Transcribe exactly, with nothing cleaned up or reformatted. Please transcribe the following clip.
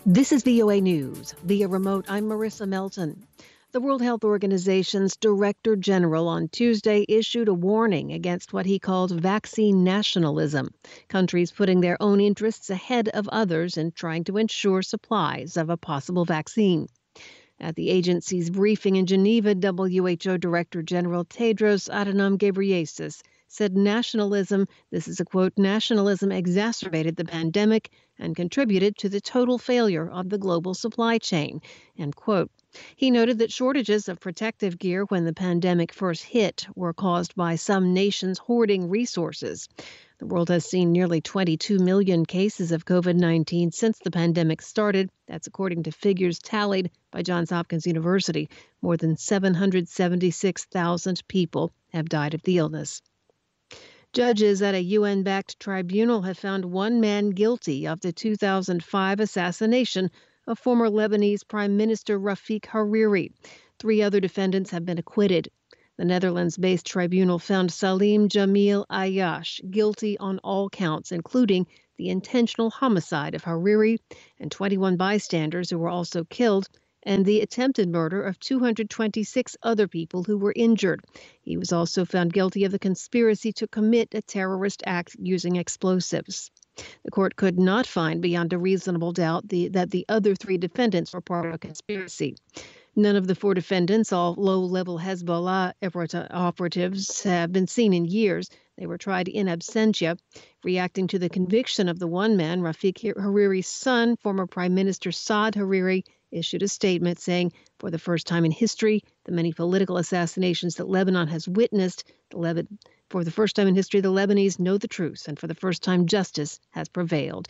This is V O A News. Via remote, I'm Marissa Melton. The World Health Organization's Director General on Tuesday issued a warning against what he called vaccine nationalism, countries putting their own interests ahead of others and trying to ensure supplies of a possible vaccine. At the agency's briefing in Geneva, W H O Director General Tedros Adhanom Ghebreyesus said nationalism, this is a quote, nationalism exacerbated the pandemic and contributed to the total failure of the global supply chain, end quote. He noted that shortages of protective gear when the pandemic first hit were caused by some nations hoarding resources. The world has seen nearly twenty-two million cases of COVID nineteen since the pandemic started. That's according to figures tallied by Johns Hopkins University. More than seven hundred seventy-six thousand people have died of the illness. Judges at a U N-backed tribunal have found one man guilty of the two thousand five assassination of former Lebanese Prime Minister Rafik Hariri. Three other defendants have been acquitted. The Netherlands-based tribunal found Salim Jamil Ayyash guilty on all counts, including the intentional homicide of Hariri and twenty-one bystanders who were also killed, and the attempted murder of two hundred twenty-six other people who were injured. He was also found guilty of the conspiracy to commit a terrorist act using explosives. The court could not find beyond a reasonable doubt the, that the other three defendants were part of a conspiracy. None of the four defendants, all low-level Hezbollah operatives, have been seen in years. They were tried in absentia. Reacting to the conviction of the one man, Rafik Hariri's son, former Prime Minister Saad Hariri, issued a statement saying, for the first time in history, the many political assassinations that Lebanon has witnessed, the Lebanon, for the first time in history, the Lebanese know the truth, and for the first time, justice has prevailed.